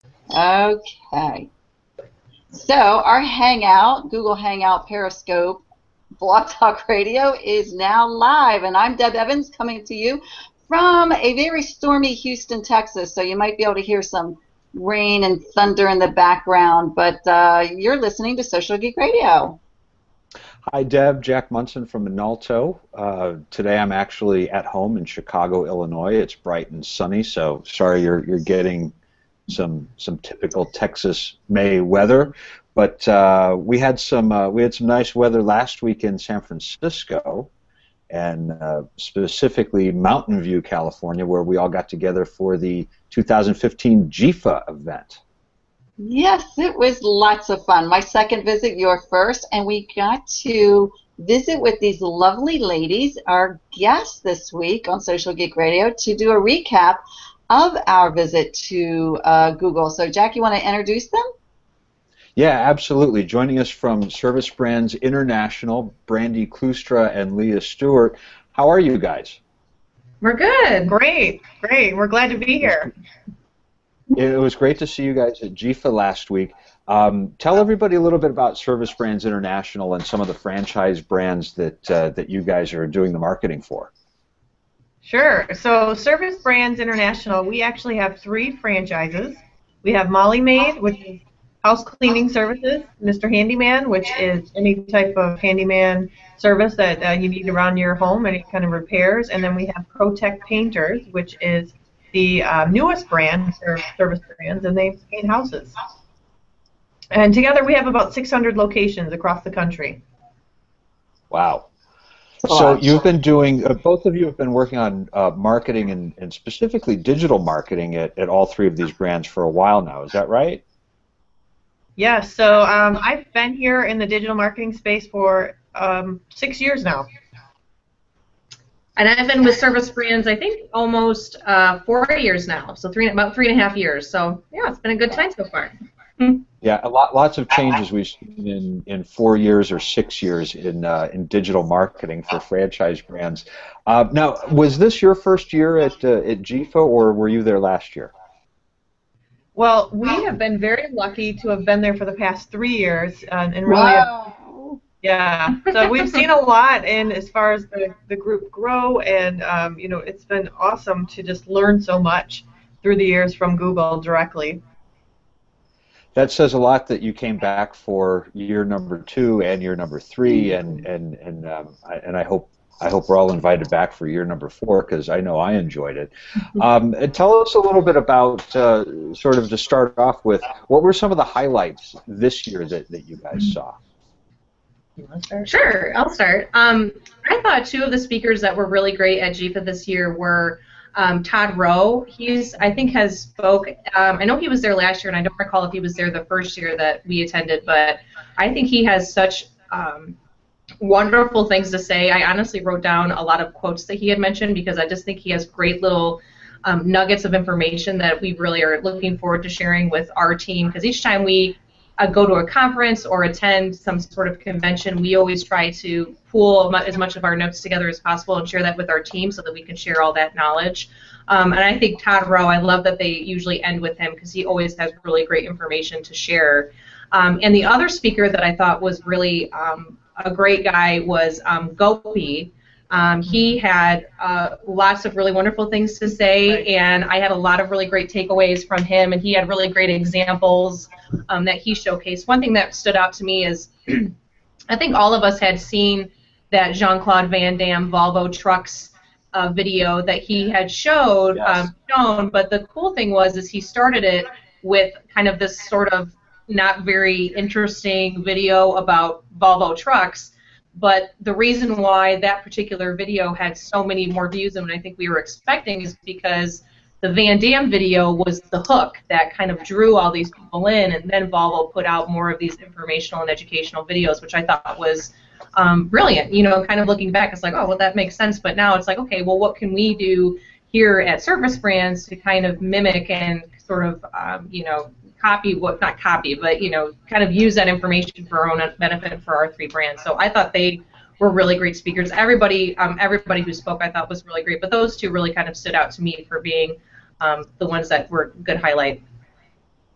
Okay. So our Hangout, Google Hangout Periscope Blog Talk Radio is now live, and I'm Deb Evans coming to you from a very stormy Houston, Texas. So you might be able to hear some rain and thunder in the background, but you're listening to Social Geek Radio. Hi, Deb. Jack Munson from Minalto. Today I'm actually at home in Chicago, Illinois. It's bright and sunny, so sorry you're getting some typical Texas May weather. But we had some nice weather last week in San Francisco, and specifically Mountain View, California, where we all got together for the 2015 GIFA event. Yes, it was lots of fun. My second visit, your first, and we got to visit with these lovely ladies, our guests this week on Social Geek Radio, to do a recap of our visit to Google. So, Jack, you want to introduce them? Yeah, absolutely. Joining us from Service Brands International, Brandy Klustra and Leah Stewart. How are you guys? We're good. Great. We're glad to be here. It was great to see you guys at GIFA last week. Tell everybody a little bit about Service Brands International and some of the franchise brands that you guys are doing the marketing for. Sure. So Service Brands International, we actually have 3 franchises. We have Molly Maid, which is house cleaning services, Mr. Handyman, which is any type of handyman service that you need around your home, any kind of repairs, and then we have ProTech Painters, which is the newest brand for Service Brands, and they paint houses. And together we have about 600 locations across the country. Wow. So you've been doing, both of you have been working on marketing and specifically digital marketing at all 3 of these brands for a while now. Is that right? Yes. So I've been here in the digital marketing space for 6 years now. And I've been with Service Brands, I think, almost 4 years now, so about 3.5 years. So, yeah, it's been a good time so far. Yeah, lots of changes we've seen in 4 years or 6 years in digital marketing for franchise brands. Now, was this your first year at GIFA, or were you there last year? Well, we have been very lucky to have been there for the past 3 years, and really. Wow. Yeah, so we've seen a lot in as far as the group grow, and it's been awesome to just learn so much through the years from Google directly. That says a lot that you came back for year number 2 and year number 3, and I hope we're all invited back for year number 4 because I know I enjoyed it. And tell us a little bit about sort of to start off with, what were some of the highlights this year that you guys saw? You want to start? Sure, I'll start. I thought 2 of the speakers that were really great at GIFA this year were Todd Rowe. I think has spoke. I know he was there last year, and I don't recall if he was there the first year that we attended, but I think he has such wonderful things to say. I honestly wrote down a lot of quotes that he had mentioned because I just think he has great little nuggets of information that we really are looking forward to sharing with our team, because each time we go to a conference or attend some sort of convention, we always try to pool as much of our notes together as possible and share that with our team so that we can share all that knowledge. And I think Todd Rowe, I love that they usually end with him because he always has really great information to share. And the other speaker that I thought was really a great guy was Gopi. He had lots of really wonderful things to say, and I had a lot of really great takeaways from him, and he had really great examples that he showcased. One thing that stood out to me is I think all of us had seen that Jean-Claude Van Damme Volvo Trucks video that he had shown, but the cool thing is he started it with kind of this sort of not very interesting video about Volvo trucks, but the reason why that particular video had so many more views than I think we were expecting is because the Van Damme video was the hook that kind of drew all these people in, and then Volvo put out more of these informational and educational videos, which I thought was brilliant. You know, kind of looking back, it's like, oh, well, that makes sense, but now it's like, okay, well, what can we do here at Service Brands to kind of mimic and sort of, copy, not copy, but, kind of use that information for our own benefit for our 3 brands. So I thought they were really great speakers. Everybody who spoke I thought was really great, but those 2 really kind of stood out to me for being the ones that were good highlight.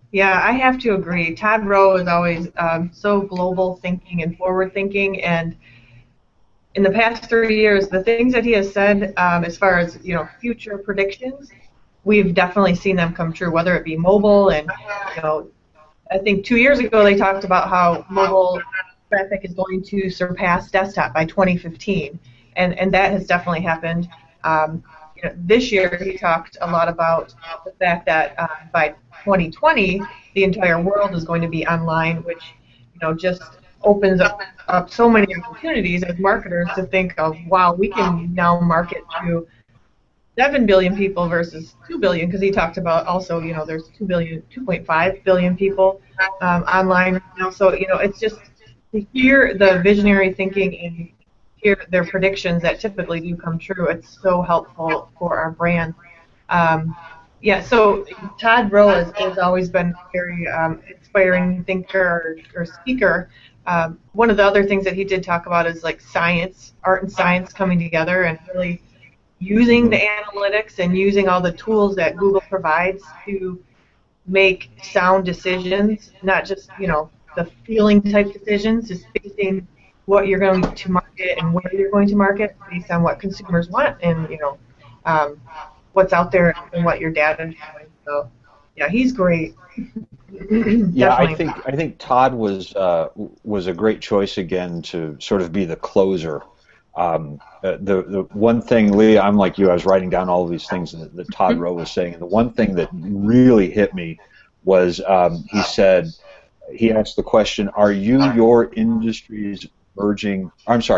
Yeah, I have to agree. Todd Rowe is always so global thinking and forward thinking, and in the past 3 years, the things that he has said as far as future predictions, we've definitely seen them come true. Whether it be mobile, and I think 2 years ago they talked about how mobile traffic is going to surpass desktop by 2015, and that has definitely happened. This year he talked a lot about the fact that by 2020 the entire world is going to be online, which just opens up so many opportunities as marketers to think of, wow, we can now market to 7 billion people versus 2 billion, because he talked about also, there's 2.5 billion people online right now. So, it's just to hear the visionary thinking and hear their predictions that typically do come true. It's so helpful for our brand. Yeah, so Todd Rowe has always been a very inspiring thinker or speaker. One of the other things that he did talk about is like science, art and science coming together, and really using the analytics and using all the tools that Google provides to make sound decisions, not just the feeling type decisions, just basing what you're going to market and where you're going to market based on what consumers want and what's out there and what your data is doing. So yeah, he's great. Yeah, I think Todd was a great choice again to sort of be the closer. The one thing, Lee, I'm like you, I was writing down all of these things that Todd Rowe was saying, and the one thing that really hit me was he asked the question, are your industry's emerging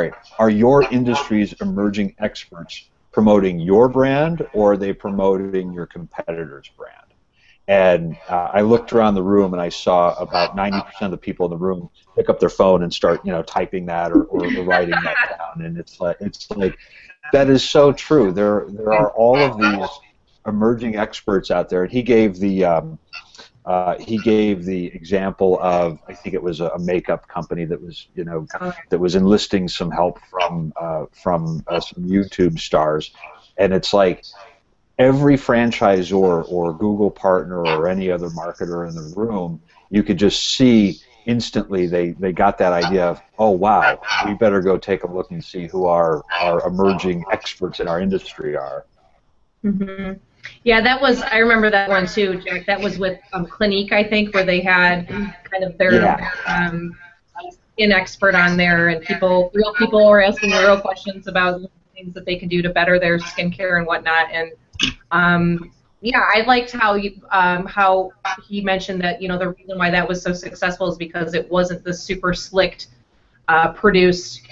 experts promoting your brand, or are they promoting your competitor's brand? And I looked around the room and I saw about 90% of the people in the room pick up their phone and start, typing that or writing that down. And it's like that is so true. There are all of these emerging experts out there. And he gave the example of, I think it was a makeup company that was that was enlisting some help from some YouTube stars, and it's like, every franchisor or Google partner or any other marketer in the room, you could just see instantly they got that idea of, oh wow, we better go take a look and see who our emerging experts in our industry are. Mm-hmm. Yeah, I remember that one too, Jack. That was with Clinique, I think, where they had kind of their skin expert on there, and real people were asking real questions about things that they can do to better their skincare and whatnot. And yeah, I liked how he mentioned that the reason why that was so successful is because it wasn't the super slicked, produced,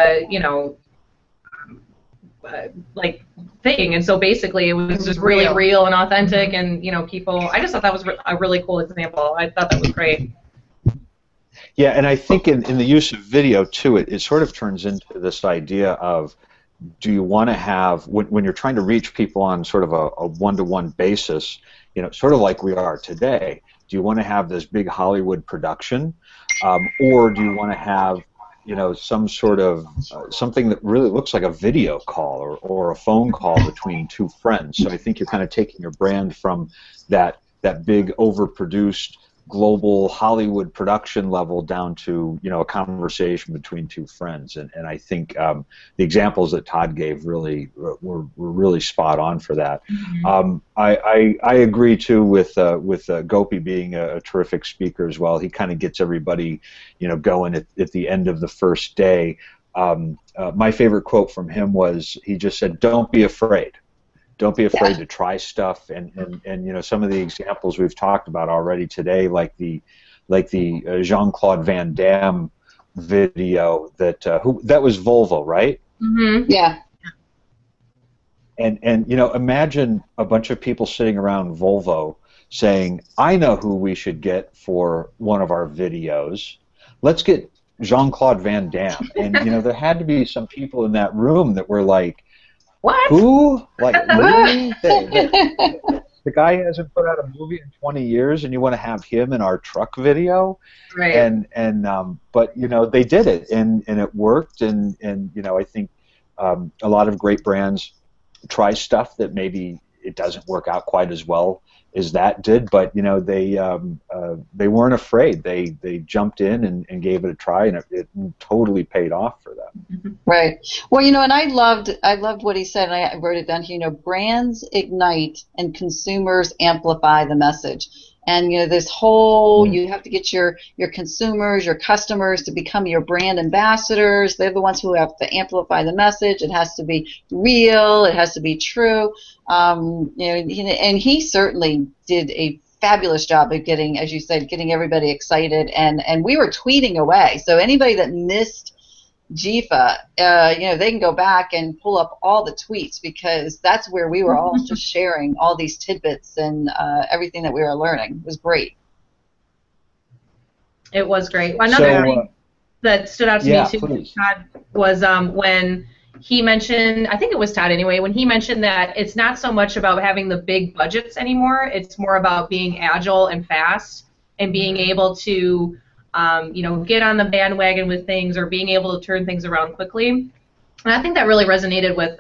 like thing, and so basically it was just really real and authentic, and people. I just thought that was a really cool example. I thought that was great. Yeah, and I think in the use of video too, it sort of turns into this idea of, do you want to have, when you're trying to reach people on sort of a one-to-one basis, sort of like we are today, do you want to have this big Hollywood production, or do you want to have, some sort of something that really looks like a video call or a phone call between two friends? So I think you're kind of taking your brand from that big overproduced global Hollywood production level down to a conversation between two friends, and I think the examples that Todd gave really were really spot on for that. Mm-hmm. I agree too with Gopi being a terrific speaker as well. He kind of gets everybody going at the end of the first day. My favorite quote from him was, he just said, "Don't be afraid." Don't be afraid to try stuff, and some of the examples we've talked about already today, like the Jean-Claude Van Damme video that was Volvo, right? Mm-hmm. Yeah. And imagine a bunch of people sitting around Volvo saying, "I know who we should get for one of our videos. Let's get Jean-Claude Van Damme." And there had to be some people in that room that were like, what? Who? Like, really? The guy hasn't put out a movie in 20 years, and you want to have him in our truck video? Right. But they did it, and it worked, and I think a lot of great brands try stuff that maybe it doesn't work out quite as well as that did. But you know, they weren't afraid. They jumped in and gave it a try, and it totally paid off for them. Right. Well, you know, and I loved what he said, and I wrote it down here. You know, brands ignite and consumers amplify the message. And you know, this whole, you have to get your consumers, your customers to become your brand ambassadors. They're the ones who have to amplify the message. It has to be real. It has to be true. You know, and he certainly did a fabulous job of getting, as you said, getting everybody excited. And we were tweeting away. So anybody that missed GIFA, you know, they can go back and pull up all the tweets, because that's where we were all just sharing all these tidbits and everything that we were learning. It was great. It was great. Another thing that stood out to me too, please. Todd, was when he mentioned, I think it was Todd anyway, when he mentioned that it's not so much about having the big budgets anymore, it's more about being agile and fast and being able to you know, get on the bandwagon with things, or being able to turn things around quickly. And I think that really resonated with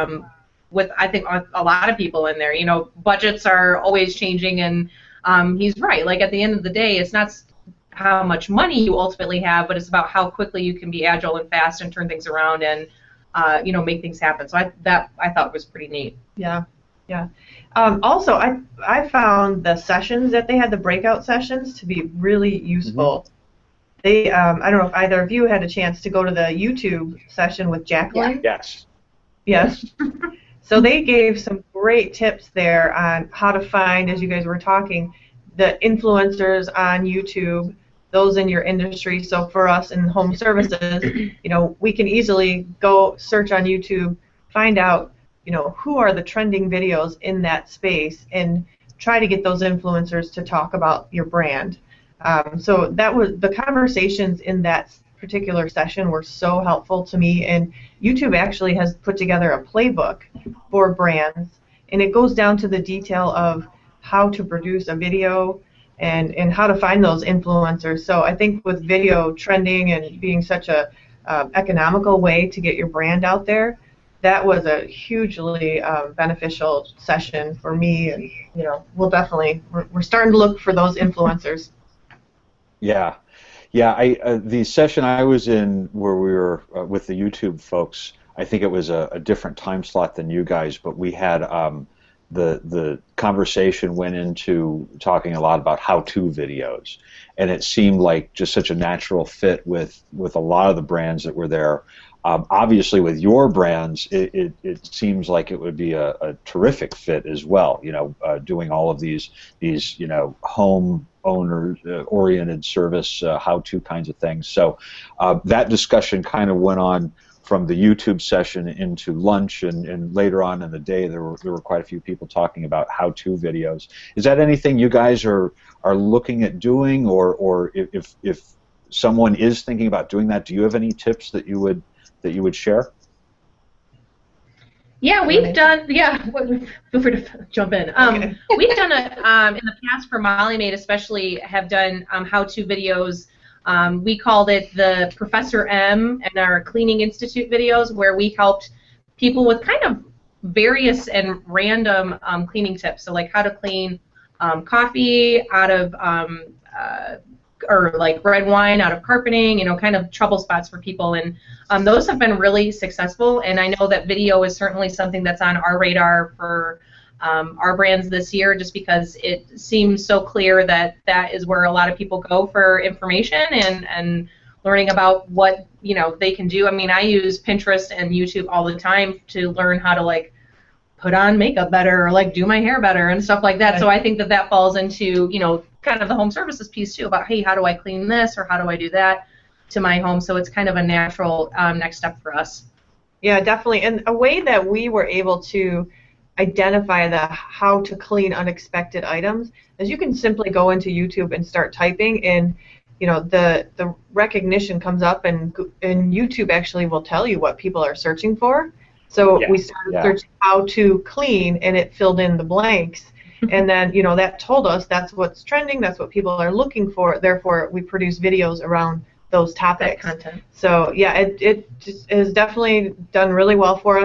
I think a lot of people in there. You know, budgets are always changing, and he's right. Like, at the end of the day, it's not how much money you ultimately have, but it's about how quickly you can be agile and fast and turn things around and you know, make things happen. So I thought was pretty neat. Yeah. Yeah. Also, I found the sessions that they had, the breakout sessions, to be really useful. They, I don't know if either of you had a chance to go to the YouTube session with Jacqueline. Yes. Yes. So they gave some great tips there on how to find, as you guys were talking, the influencers on YouTube, those in your industry. So for us in home services, you know, we can easily go search on YouTube, find out, you know, who are the trending videos in that space, and try to get those influencers to talk about your brand. So that was, the conversations in that particular session were so helpful to me, and YouTube actually has put together a playbook for brands, and it goes down to the detail of how to produce a video and how to find those influencers. So I think with video trending and being such a economical way to get your brand out there, that was a hugely beneficial session for me, and you know, we'll definitely, we're starting to look for those influencers. Yeah, yeah. The session I was in, where we were with the YouTube folks, I think it was a different time slot than you guys, but we had the conversation went into talking a lot about how-to videos, and it seemed like just such a natural fit with a lot of the brands that were there. Obviously, with your brands, it seems like it would be a terrific fit as well. You know, doing all of these you know, home owner oriented service how-to kinds of things. So that discussion kind of went on from the YouTube session into lunch, and later on in the day there were quite a few people talking about how-to videos. Is that anything you guys are looking at doing, or if someone is thinking about doing that, do you have any tips that you would share? Yeah, we've done. Yeah, feel free to jump in. Okay. We've done in the past for Molly Maid, especially, have done how-to videos. We called it the Professor M and our Cleaning Institute videos, where we helped people with kind of various and random cleaning tips. So like how to clean coffee out of or like red wine out of carpeting, you know, kind of trouble spots for people, and those have been really successful. And I know that video is certainly something that's on our radar for our brands this year, just because it seems so clear that that is where a lot of people go for information and learning about what, you know, they can do. I mean, I use Pinterest and YouTube all the time to learn how to like put on makeup better, or like do my hair better and stuff like that. So I think that that falls into, you know, kind of the home services piece too, about, hey, how do I clean this or how do I do that to my home? So it's kind of a natural next step for us. Yeah, definitely. And a way that we were able to identify the how to clean unexpected items is you can simply go into YouTube and start typing, and you know, the recognition comes up, and YouTube actually will tell you what people are searching for. So we started searching how to clean, and it filled in the blanks. And then, you know, that told us that's what's trending, that's what people are looking for. Therefore, we produce videos around those topics. That content. So yeah, it just has definitely done really well for us.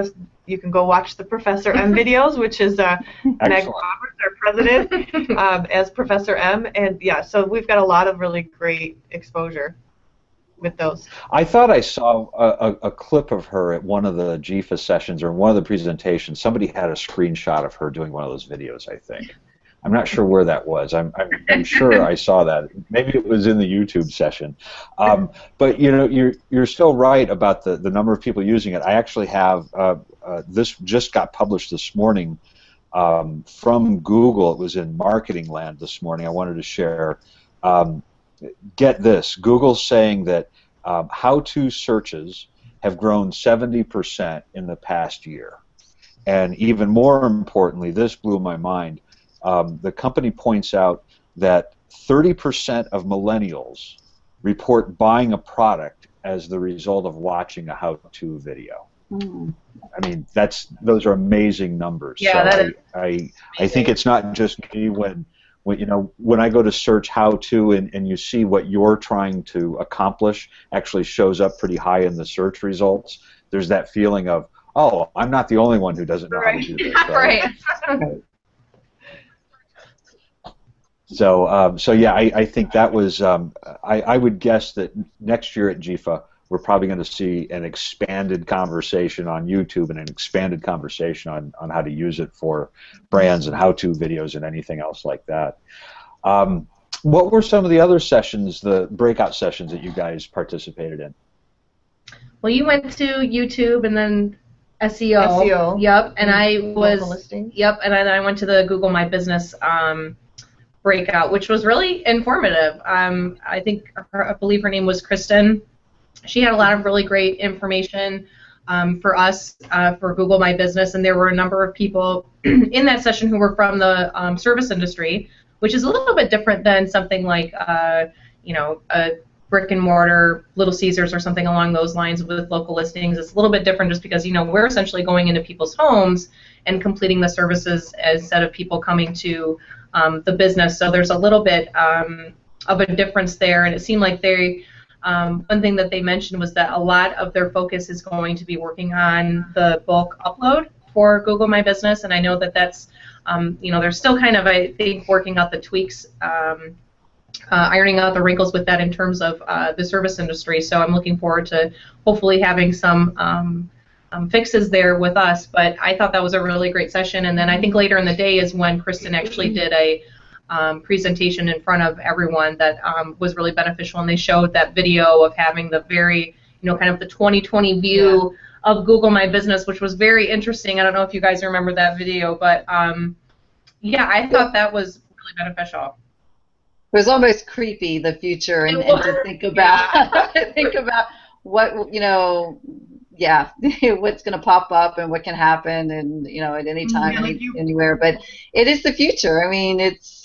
you can go watch the Professor M videos, which is Meg Roberts, our president, as Professor M. And yeah, so we've got a lot of really great exposure with those. I thought I saw a clip of her at one of the GIFA sessions or one of the presentations. Somebody had a screenshot of her doing one of those videos, I think. I'm not sure where that was. I'm sure I saw that. Maybe it was in the YouTube session. But you know, you're still right about the number of people using it. I actually have this just got published this morning from Google. It was in Marketing Land this morning. I wanted to share. Get this: Google's saying that how-to searches have grown 70% in the past year, and even more importantly, this blew my mind. The company points out that 30% of millennials report buying a product as the result of watching a how-to video. Mm. I mean, those are amazing numbers. Yeah, so I think it's not just me when I go to search how-to and you see what you're trying to accomplish actually shows up pretty high in the search results. There's that feeling of, oh, I'm not the only one who doesn't know how to do this. Right? Right. So yeah, I think that was. I would guess that next year at GIFA, we're probably going to see an expanded conversation on YouTube and an expanded conversation on how to use it for brands and how-to videos and anything else like that. What were some of the other sessions, the breakout sessions that you guys participated in? Well, you went to YouTube and then SEO. Yep, and I was. Yep, and then I went to the Google My Business breakout, which was really informative. I believe her name was Kristen. She had a lot of really great information for us for Google My Business, and there were a number of people in that session who were from the service industry, which is a little bit different than something like a brick and mortar Little Caesars or something along those lines with local listings. It's a little bit different just because we're essentially going into people's homes and completing the services instead of people coming to the business. So there's a little bit of a difference there, and it seemed like one thing that they mentioned was that a lot of their focus is going to be working on the bulk upload for Google My Business, and I know that that's, they're still kind of, I think, working out the tweaks, ironing out the wrinkles with that in terms of the service industry. So I'm looking forward to hopefully having some fixes there with us, but I thought that was a really great session. And then I think later in the day is when Kristen actually did a presentation in front of everyone that was really beneficial, and they showed that video of having the very, kind of the 2020 view of Google My Business, which was very interesting. I don't know if you guys remember that video, but yeah, I thought that was really beneficial. It was almost creepy, the future, and to think about think about what what's going to pop up and what can happen, and at any time, anywhere. But it is the future. I mean, it's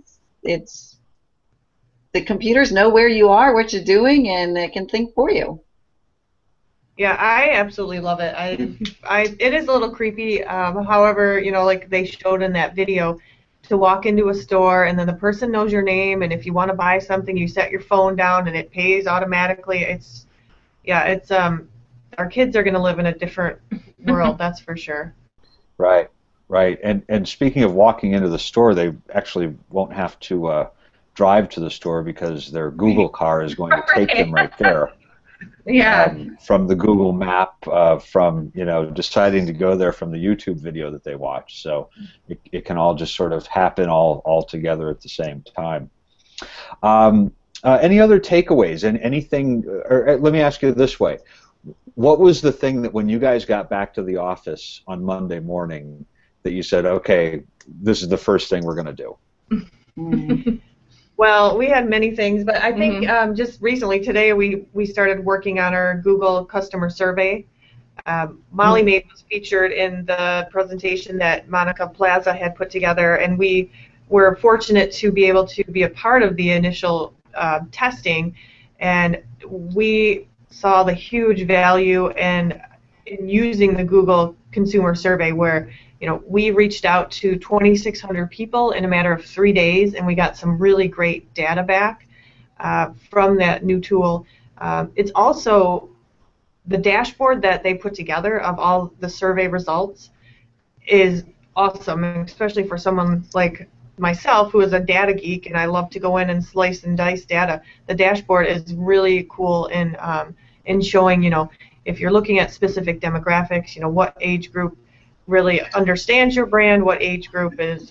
the computers know where you are, what you're doing, and they can think for you. Yeah, I absolutely love it. It is a little creepy. However, like they showed in that video, to walk into a store and then the person knows your name, and if you want to buy something, you set your phone down and it pays automatically. It's our kids are going to live in a different world, that's for sure. Right. And speaking of walking into the store, they actually won't have to drive to the store because their Google car is going to take them right there. Yeah. From the Google map, from deciding to go there from the YouTube video that they watch. So it can all just sort of happen all together at the same time. Any other takeaways? And anything? Or let me ask you this way: what was the thing that when you guys got back to the office on Monday morning that you said, okay, this is the first thing we're going to do? Well, we had many things, but I think just recently, today, we started working on our Google customer survey. Molly Maid was featured in the presentation that Monica Plaza had put together, and we were fortunate to be able to be a part of the initial testing, and we saw the huge value in using the Google consumer survey, where we reached out to 2,600 people in a matter of 3 days, and we got some really great data back from that new tool. It's also the dashboard that they put together of all the survey results is awesome, especially for someone like myself who is a data geek and I love to go in and slice and dice data. The dashboard is really cool in showing, if you're looking at specific demographics, what age group really understands your brand, what age group is,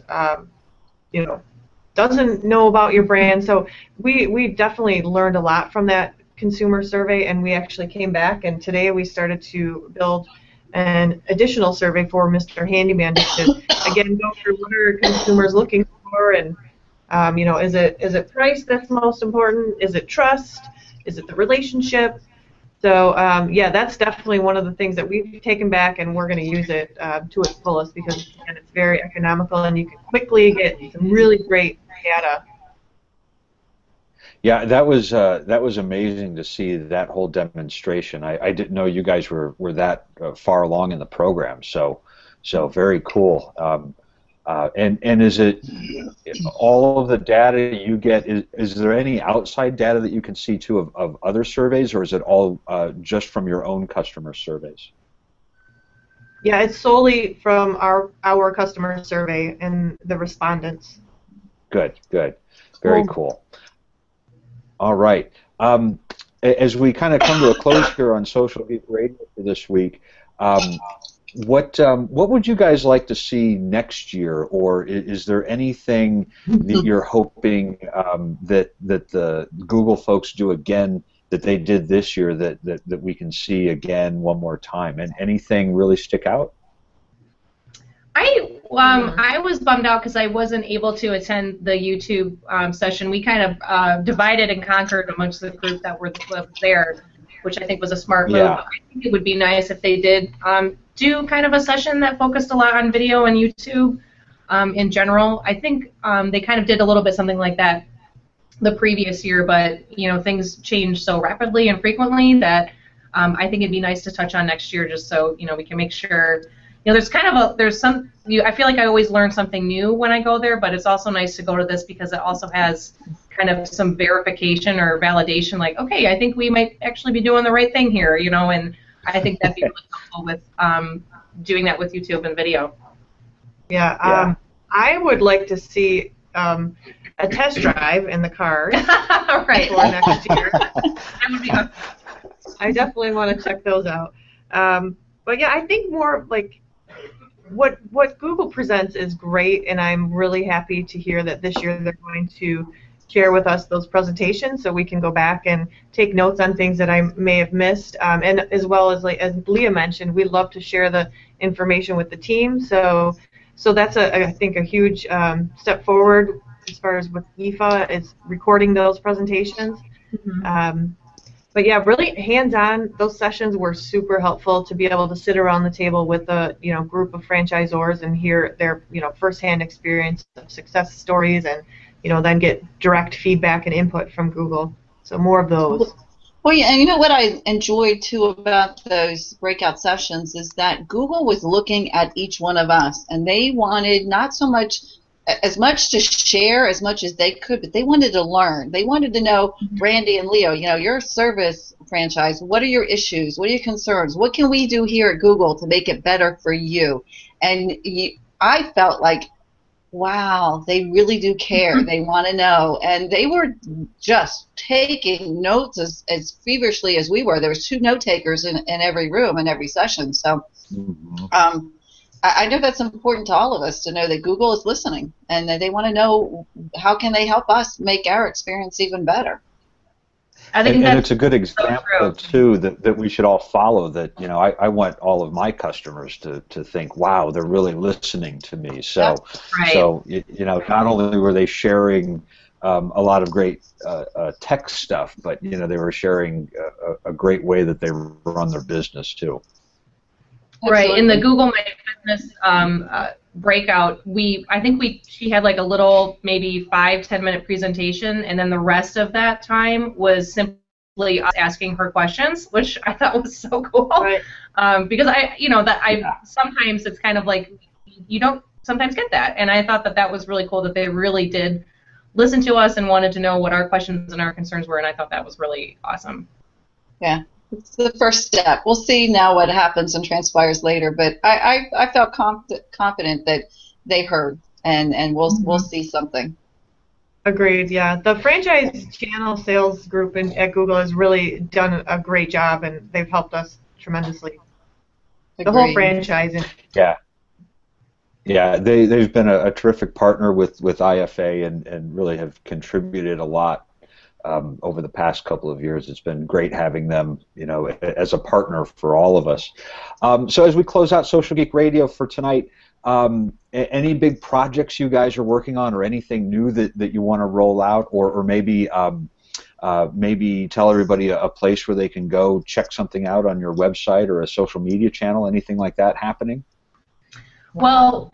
doesn't know about your brand. So we definitely learned a lot from that consumer survey, and we actually came back, and today we started to build an additional survey for Mr. Handyman just to, again, go through what are consumers looking for, and is it price that's most important? Is it trust? Is it the relationship? So yeah, that's definitely one of the things that we've taken back, and we're going to use it to its fullest because again, it's very economical, and you can quickly get some really great data. Yeah, that was amazing to see that whole demonstration. I didn't know you guys were that far along in the program, so very cool. And is it all of the data you get? Is there any outside data that you can see too of other surveys, or is it all just from your own customer surveys? Yeah, it's solely from our customer survey and the respondents. Good, very cool. All right. As we kind of come to a close here on Social Geek Radio for this week, what would you guys like to see next year, or is there anything that you're hoping that the Google folks do again that they did this year that we can see again one more time? And anything really stick out? I was bummed out because I wasn't able to attend the YouTube session. We kind of divided and conquered amongst the group that were there, which I think was a smart move. Yeah. I think it would be nice if they did do kind of a session that focused a lot on video and YouTube in general. I think they kind of did a little bit something like that the previous year, but things change so rapidly and frequently that I think it'd be nice to touch on next year, just so we can make sure. I feel like I always learn something new when I go there, but it's also nice to go to this because it also has kind of some verification or validation, like, okay, I think we might actually be doing the right thing here, and I think that'd be really helpful with doing that with YouTube and video. Yeah, I would like to see a test drive in the cars right. for next year. That would be awesome. I definitely want to check those out. But yeah, I think more like what Google presents is great, and I'm really happy to hear that this year they're going to share with us those presentations so we can go back and take notes on things that I may have missed. And as well as, like as Leah mentioned, we love to share the information with the team. So that's I think a huge step forward as far as with IFA is recording those presentations. Mm-hmm. But yeah, really hands-on. Those sessions were super helpful to be able to sit around the table with a group of franchisors and hear their firsthand experience of success stories, and then get direct feedback and input from Google. So more of those. Well, yeah, and what I enjoyed too about those breakout sessions is that Google was looking at each one of us, and they wanted not so much to share as much as they could, but they wanted to learn. They wanted to know, Randy and Leo, your service franchise, what are your issues? What are your concerns? What can we do here at Google to make it better for you? And I felt like, wow, they really do care. They want to know. And they were just taking notes as feverishly as we were. There was 2 note takers in every room, in every session. So I know that's important to all of us to know that Google is listening and that they want to know how can they help us make our experience even better. I think and it's a good example too that we should all follow. That I want all of my customers to think, wow, they're really listening to me. So right. So not only were they sharing a lot of great tech stuff, but they were sharing a great way that they run their business too. Right. In the Google My Business breakout, she had like a little maybe 5-10 minute presentation, and then the rest of that time was simply us asking her questions, which I thought was so cool. Right. Because sometimes it's kind of like you don't sometimes get that, and I thought that was really cool that they really did listen to us and wanted to know what our questions and our concerns were, and I thought that was really awesome. Yeah. It's the first step. We'll see now what happens and transpires later, but I felt confident that they heard, and we'll see something. Agreed, yeah. The franchise channel sales group at Google has really done a great job, and they've helped us tremendously. The whole franchising. Yeah. Yeah, they've been a terrific partner with IFA and really have contributed a lot over the past couple of years. It's been great having them, as a partner for all of us. So as we close out Social Geek Radio for tonight, any big projects you guys are working on, or anything new that you want to roll out, or maybe maybe tell everybody a place where they can go check something out on your website or a social media channel, anything like that happening? Well,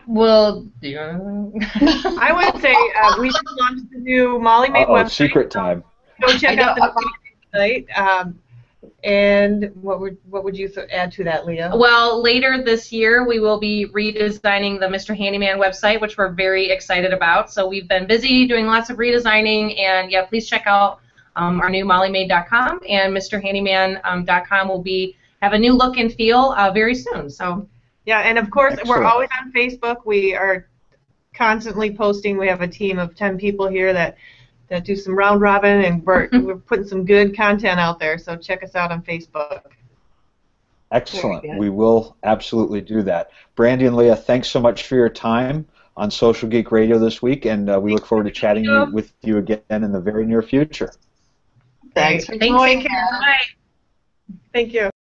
I would say we just launched the new Molly Maid website. Secret time. Go check out the site. And what would you add to that, Leah? Well, later this year we will be redesigning the Mr. Handyman website, which we're very excited about. So we've been busy doing lots of redesigning, and yeah, please check out our new mollymaid.com, and MrHandyman.com will have a new look and feel very soon. So. Yeah, and of course, Excellent. We're always on Facebook. We are constantly posting. We have a team of 10 people here that do some round robin, and we're putting some good content out there, so check us out on Facebook. Excellent. We will absolutely do that. Brandy and Leah, thanks so much for your time on Social Geek Radio this week, and we look forward to chatting with you again in the very near future. Thanks for joining. Thank you.